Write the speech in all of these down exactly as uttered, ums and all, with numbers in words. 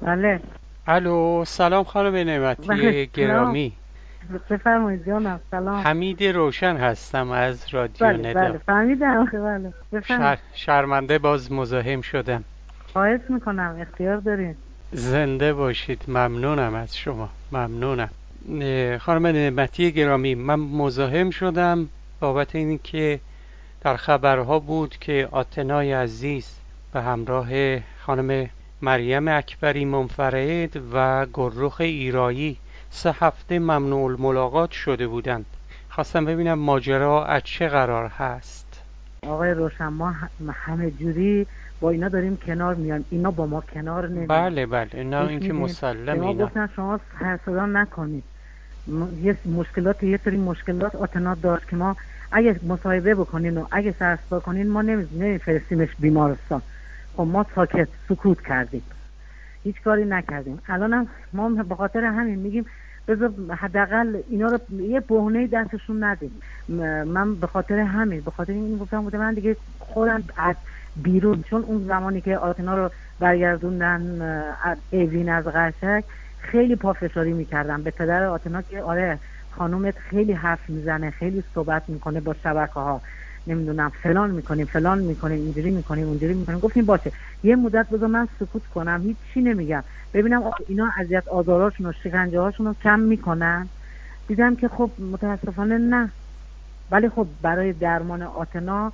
بله. الو، سلام خانم بله نعمتی سلام. گرامی. بفرمایید جانم. سلام. حمید روشن هستم از رادیو بله ندا. بله فهمیدم. بله شر... بفرمایید. شرمنده باز مزاحم شدم. خواهش میکنم، اختیار دارین. زنده باشید، ممنونم از شما، ممنونم. اه، خانم نعمتی گرامی، من مزاحم شدم بابت اینکه در خبرها بود که آتنای عزیز به همراه خانم مریم اکبری منفرد و گلرخ ایرایی سه هفته ممنوع الملاقات شده بودند. خواستم ببینم ماجرا از چه قرار هست. آقای روشن، ما ه- همه جوری با اینا داریم کنار میان، اینا با ما کنار نمیان. بله بله، نه گوش اینکه میدین؟ به مسلم ما اینا. گفتن شما سر صدا نکنید. م- یه مشکلات یه سری مشکلات آتنا داشت که ما اگه مصاحبه بکنین و اگه سر صدا کنین ما نمیفرستیمش بیمارستان. خب ما ساکت سکوت کردیم، هیچ کاری نکردیم. الانم ما به خاطر همین میگیم بذار حداقل اینا رو یه بهونه دستشون ندیم. م- من به خاطر همین به خاطر این گفتم بوده من دیگه خودم از بیرون، چون اون زمانی که آتنا رو برگردوندن اه، از اوین از قشنگ خیلی پافشاری میکردم به پدر آتنا که آره خانومت خیلی حرف میزنه، خیلی صحبت میکنه با شبکه ها، نمیدونم فلان میکنیم فلان میکنیم اینجوری میکنیم اونجوری میکنیم. گفتیم باشه یه مدت بذار من سکوت کنم، هیچ چی نمیگم، ببینم آ- اینا اذیت آزاراشون و شکنجه هاشون رو کم میکنن. دیدم که خب متاسفانه نه. ولی خب برای درمان آتنا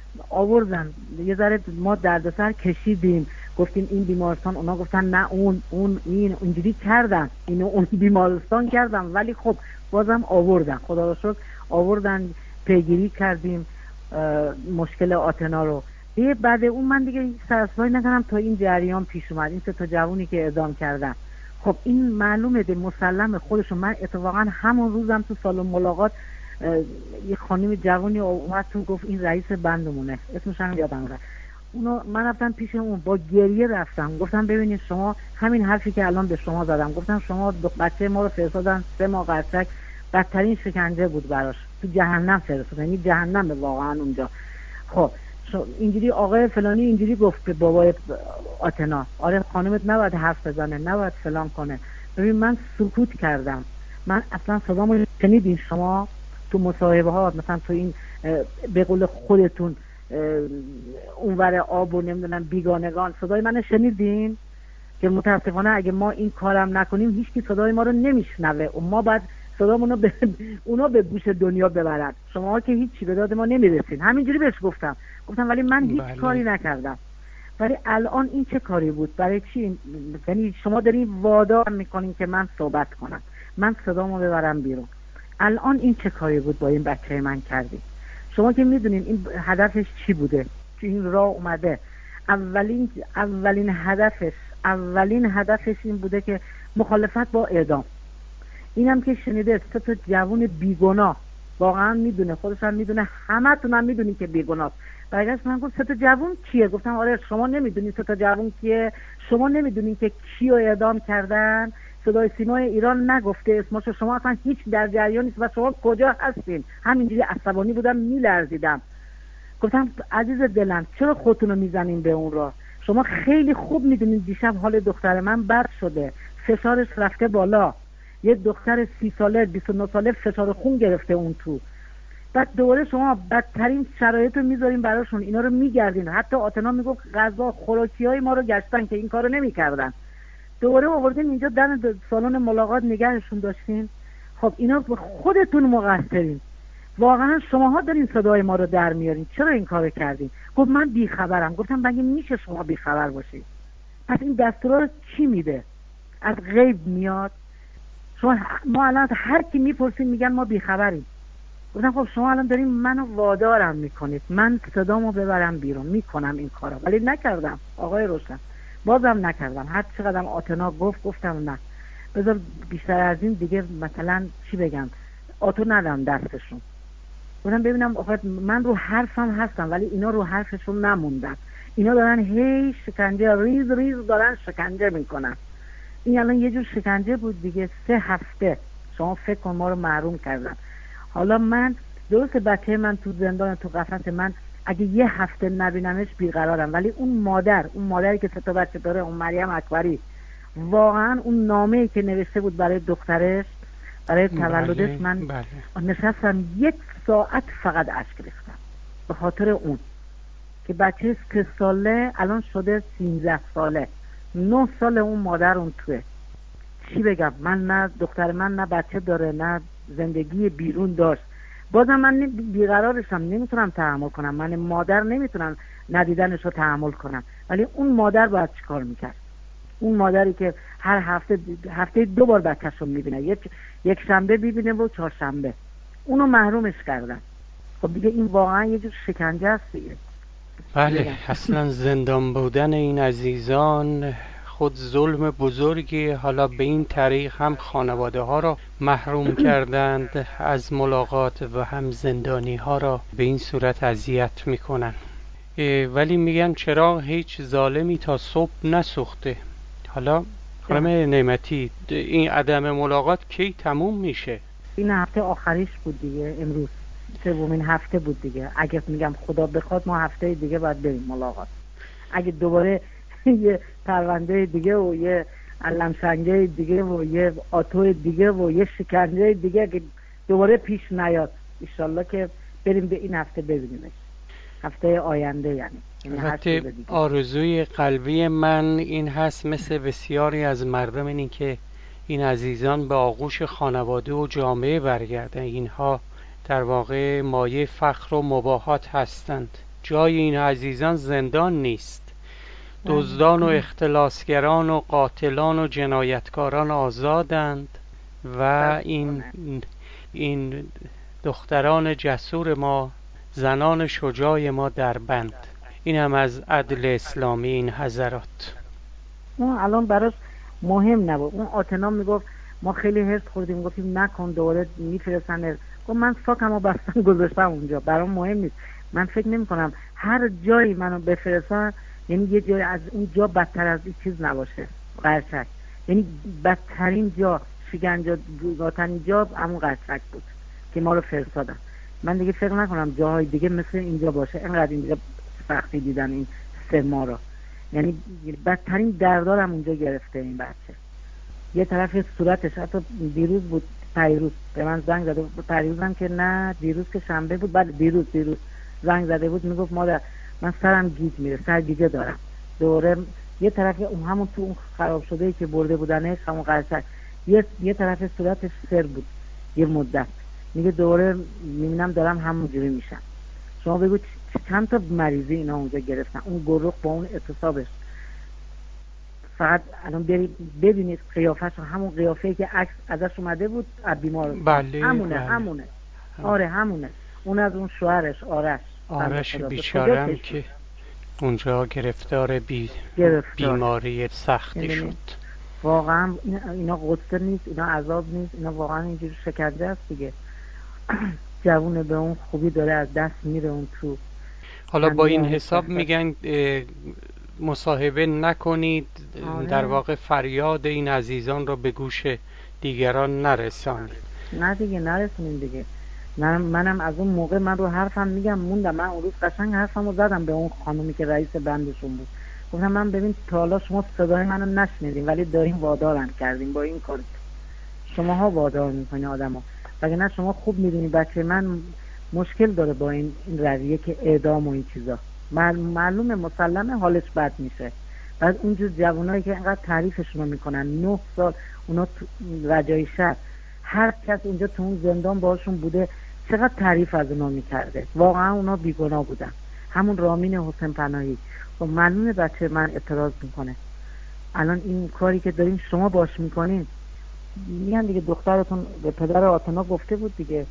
آوردن یه ذره، ما دردسر کشیدیم، گفتیم این بیمارستان، اونا گفتن نه اون اون این اینجوری کردن، اینو اون بیمارستان کردن، ولی خب بازم آوردن، خدا رو شکر آوردن، پیگیری کردیم اه، مشکل آتنا رو. دیگه بعد اون من دیگه هیچ سرسایی نکردم تا این جریان پیش اومد، این سه تا جوونی که اعدام کردن. خب این معلومه ده مسلمه خودشون. من اتفاقا همون روزم تو سالن ملاقات اه، یه خانم جوانی اومد تو گفت این رئیس بندمونه، اسمش هم یادم رفت. اونو من رفتم پیش اون با گریه رفتم، گفتم ببینید شما همین حرفی که الان به شما زدم، گفتم شما دو بچه ما رو فرستادن سه ماه قرصک، بدترین شکنجه بود براش، تو جهنم فرستادن، یعنی جهنم واقعا اونجا. خب شو- اینجوری آقای فلانی اینجوری گفت به بابای آتنا، آره خانمت نباید حرف بزنه، نباید فلان کنه. ببین من سکوت کردم، من اصلا صدامو شنیدین شما تو مصاحبه ها، مثلا تو این اه، به قول خودتون اه، اونور آب و نمیدونم بیگانگان صدای من شنیدین؟ که متاسفانه اگه ما این کارم نکنیم هیچ کی صدای ما رو نمیشنوه و ما باید صدامون رو به اونا به گوش دنیا ببرن. شما که هیچی به داد ما نمیرسین. همینجوری بهش گفتم، گفتم ولی من هیچ بله کاری نکردم. ولی الان این چه کاری بود؟ برای چی؟ یعنی شما دارین وادار میکنین که من صحبت کنم، من صدامو ببرم بیرون. الان این چه کاری بود با این بچه من کردی؟ شما که میدونین این هدفش چی بوده که این راه اومده. اولین اولین هدفش اولین هدفش این بوده که مخالفت با اعدام. اینم که شنیده سه تا جوون بیگناه، واقعا میدونه، خودش هم میدونه، همه تون هم میدونین که بیگناست. برگشت من گفت سه تا جوون کیه؟ گفتم آره شما نمیدونین سه تا جوون کیه؟ شما نمیدونین که کیو اعدام کردن؟ صدای سیمای ایران نگفته اسمشو؟ شما اصلا هیچ در جریان نیست و شما کجا هستین؟ همینجوری عصبانی بودم، میلرزیدم. گفتم عزیز دلم چرا خودتونو میزنین به اون راه؟ شما خیلی خوب میدونین دیشب حال دختر من بد شده، فشارش رفته بالا، یه دختر سی ساله بیست و نه ساله فشار خون گرفته اون تو. بعد دوباره شما بدترین شرایط رو میذارین براشون، اینا رو میگردین. حتی آتنا میگفت غذا خوراکی های ما رو گشتن که این کارو نمیکردن، دوباره آوردین اینجا در سالن ملاقات نگهشون داشتین. خب اینا خودتون مقصرین، واقعا شماها دارین صدای ما رو در میارین، چرا این کارو کردین؟ گفت من بیخبرم. گفتم مگه میشه شما بیخبر باشید؟ پس این دستورا رو کی میده؟ از غیب میاد؟ شما ما الان هر کی میپرسیم میگن ما بیخبریم. گفتم خب شما الان دارین منو وادارم میکنید من صدامو ببرم بیرون، میکنم این کارا، ولی نکردم آقای روشن، بازم نکردم. هر چقدر آتنا گفت گفتم نه، بذار بیشتر از این دیگه مثلا چی بگم، آتو ندم دستشون. گفتم ببینم آخه من رو حرفم هستم ولی اینا رو حرفشون نموندن، اینا دارن هی شکنجه ریز ریز دارن شکنجه میکنن. این الان یه جور شکنجه بود دیگه، سه هفته شما فکر کن ما رو محروم کردن. حالا من درست بچه من تو زندان تو قفس، من اگه یه هفته نبینمش بیقرارم، ولی اون مادر اون مادری که سه تا بچه داره، اون مریم اکبری، واقعا اون نامه‌ای که نوشته بود برای دخترش برای تولدش، بله، من بله. نشستم یک ساعت فقط اشک ریختم به خاطر اون که بچه سه ساله الان شده سیزده ساله، نه سال اون مادر اون توه. چی بگم؟ من نه دختر من نه بچه داره نه زندگی بیرون داشت، بازم من بیقرارشم، نمیتونم تحمل کنم، من مادر نمیتونم ندیدنش رو تحمل کنم، ولی اون مادر باید چیکار میکرد؟ اون مادری که هر هفته هفته دو بار بچه‌ش رو میبینه، یک یک شنبه میبینه و چهارشنبه، اونو محرومش کردن. خب دیگه این واقعا یه جور شکنجه است دیگه. بله، اصلا زندان بودن این عزیزان خود ظلم بزرگی. حالا به این طریق هم خانواده ها را محروم کردند از ملاقات و هم زندانی ها را به این صورت اذیت میکنن. ولی میگن چرا هیچ ظالمی تا صبح نسوخته. حالا خانم نعمتی، این عدم ملاقات کی تموم میشه؟ این هفته آخریش بود دیگه، امروز سومین هفته بود دیگه. اگه میگم خدا بخواد ما هفته دیگه باید بریم ملاقات. اگه دوباره یه پرونده دیگه و یه علمسنگه دیگه و یه آتو دیگه و یه شکنجه دیگه که دوباره پیش نیاد، انشالله که بریم به این هفته ببینیمش، هفته آینده. یعنی البته آرزوی قلبی من این هست، مثل بسیاری از مردم، اینی که این عزیزان به آغوش خانواده و جامعه برگردن. اینها در واقع مایه فخر و مباهات هستند. جای این عزیزان زندان نیست. دزدان و اختلاسگران و قاتلان و جنایتکاران آزادند و این این دختران جسور ما، زنان شجاع ما در بند. این هم از عدل اسلامی این حضرات. اون الان براش مهم نبود. اون آتنا میگفت ما خیلی هرس خوردیم، گفتیم نکن، دوباره میفرستن. گفت من ساکمو بستم گذاشتم اونجا، برام مهم نیست. من فکر نمی کنم هر جایی منو بفرستن یعنی یه جای از اون جا بدتر از این چیز نباشه. قرچک یعنی بدترین جا، شکنجه دادنی جا همون قرچک بود که ما رو فرستادن. من دیگه فکر نکنم جاهای دیگه مثل اینجا باشه. اینقدر اینجا سختی دیدن این سه ماه رو، یعنی بدترین دردارم اونجا گرفته این بچه. یه طرف صورتش، حتی دیروز بود پیروز به من زنگ زده بود، پیروزم که نه دیروز که شنبه بود، بعد دیروز دیروز زنگ زده بود میگفت مادر من سرم گیج میره، سرگیجه دارم. دوره یه طرف اون همون تو اون خراب شده ای که برده بودنش همون قرصک، یه یه طرف صورتش سر بود یه مدت، میگه دوره میبینم دارم همونجوری میشم. شما بگو چند تا مریضی اینا اونجا گرفتن، اون گروه با اون اعتصابش. فقط الان برید ببینید قیافش، همون قیافه‌ای که عکس ازش اومده بود از بیمارستان. بله، همونه بله. همونه آره همونه. اون از اون شوهرش آرش آرش بیچاره هم که اونجا گرفتار بی... گرفتار. بیماری سختی شد. واقعا اینا قصه نیست، اینا عذاب نیست، اینا واقعا اینجوری شکنجه است دیگه. جوونه به اون خوبی داره از دست میره اون تو. حالا با این حساب میگن مصاحبه نکنید، آره. در واقع فریاد این عزیزان رو به گوش دیگران نرسانید. نه دیگه نرسونید دیگه. من منم از اون موقع من رو حرفم میگم موندم. من اون روز قشنگ حرفمو زدم به اون خانومی که رئیس بندشون بود. گفتم من ببین تا حالا شما صدای منو نشنیدین ولی دارین وادارم کردین با این کار. شماها وادار میکنین آدمو. وگرنه شما خوب میدونی بچه من مشکل داره با این این رویه که اعدام و این چیزا. معلومه مسلمه حالش بد میشه. بعد اونجور جوانایی که اینقدر تعریفشون رو میکنن، نه سال اونا تو رجایی شهر، هر کس اونجا تو اون زندان باشون بوده چقدر تعریف از اونا میکرده. واقعا اونا بیگناه بودن. همون رامین حسین پناهی. خب معلومه بچه من اعتراض میکنه. الان این کاری که دارین شما باش میکنین، میگن دیگه دخترتون به پدر آتنا گفته بود دیگه،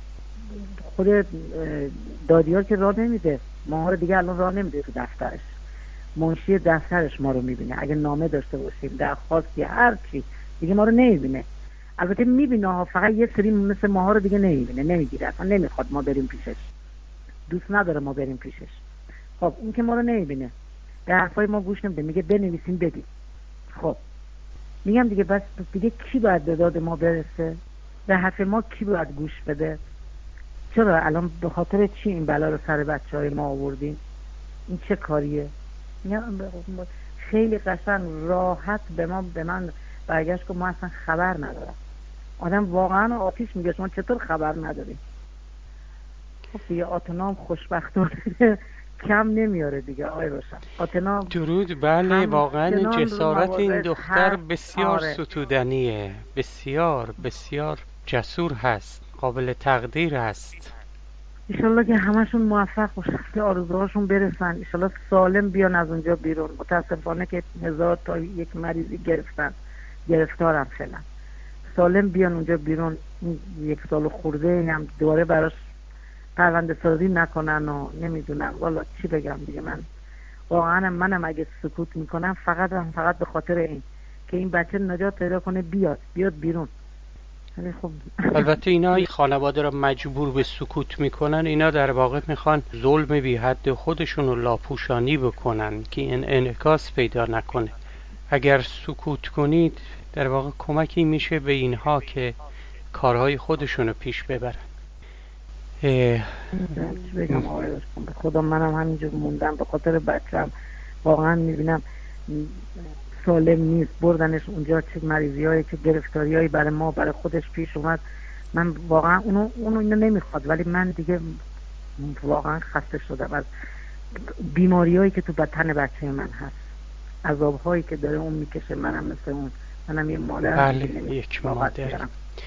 خود دادیار که راه نمیده ما رو دیگه، الان راه نمیده تو دفترش، منشی دفترش ما رو میبینه. اگه نامه داشته باشیم درخواستی هر چی دیگه ما رو نمیبینه. البته میبینه ها، فقط یه سری مثل ماها رو دیگه نمیبینه، نمیگیره، اصلا نمیخواد ما بریم پیشش، دوست نداره ما بریم پیشش. خب اون که ما رو نمیبینه، به حرفای ما گوش نمیده، میگه بنویسیم بدیم. خب میگم دیگه بس دیگه کی باید به داد ما برسه؟ به حرف ما کی باید گوش بده؟ چرا الان به خاطر چی این بلا رو سر بچهای ما آوردین؟ این چه کاریه؟ خیلی قشنگ راحت به ما به من برگشت که ما اصلا خبر ندارم. آدم واقعا آتیش میگه شما چطور خبر نداری؟ خب دیگه آتنا هم خوشبختانه کم نمیاره دیگه آقای روشن. آتنا درود. بله واقعا جسارت این دختر بسیار آره. ستودنیه، بسیار بسیار جسور هست، قابل تقدیر هست. ایشالله که همشون موفق باشن، که آرزوهاشون برسن، ایشالله سالم بیان از اونجا بیرون. متاسفانه که هزار تا یک مریضی گرفتن، گرفتارم فعلا. سالم بیان اونجا بیرون، این یک سال خورده این هم دوباره براش پرونده سازی نکنن و نمیدونم والا چی بگم دیگه. من واقعا منم اگه سکوت میکنم فقط هم فقط به خاطر این که این بچه نجات پیدا کنه، بیاد بیاد بیرون. خب البته اینا خانواده را مجبور به سکوت میکنن، اینا در واقع میخوان ظلم بی حد خودشون رو لاپوشانی بکنن که این انعکاس پیدا نکنه. اگر سکوت کنید در واقع کمکی میشه به اینها که کارهای خودشون رو پیش ببرن. بگم آقای خدا، منم همینجور موندم به خاطر بچه‌م. واقعا میبینم سالم نیست، بردنش اونجا، چه مریضی هایی چه گرفتاری هایی برای ما برای خودش پیش اومد. من واقعا اونو اونو اینو نمیخواد، ولی من دیگه واقعا خسته شدم از بیماری هایی که تو بدن بچه من هست، عذاب هایی که داره اون میکشه. منم مثل اون، منم یه مادر. بله یک مادر.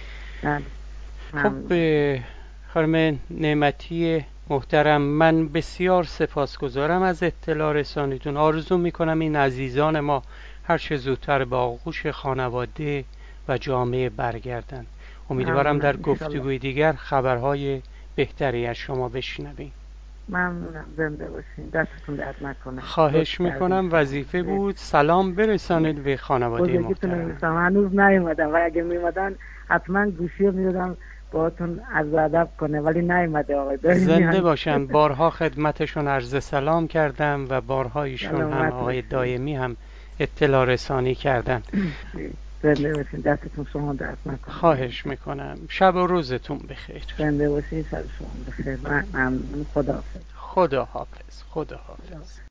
خب خانم نعمتی محترم، من بسیار سپاسگزارم از اطلاع رسانیتون. آرزو میکنم این عزیزان ما هر چه زودتر به آغوش خانواده و جامعه برگردن. امیدوارم در گفتگوی دیگر خبرهای بهتری از شما بشنویم. ممنونم، زنده باشین، دستتون درد نکنه. خواهش میکنم، وظیفه بود. سلام برسانید به خانواده محترم. هنوز نیومدم و اگه میومدن حتما گوشی رو میدادم باهاتون عرض ادب کنه، ولی نیومده آقای. زنده باشن. بارها خدمتشون عرض سلام کردم و بارها ایشون هم آقای دایمی هم اطلاع رسانی کردن. زنده باشین، دستتون شما درد نکنه. خواهش میکنم. شب و روزتون بخیر. زنده باشین، شب شما بخیر. ممنون. خدا حافظ. خدا حافظ. خدا حافظ.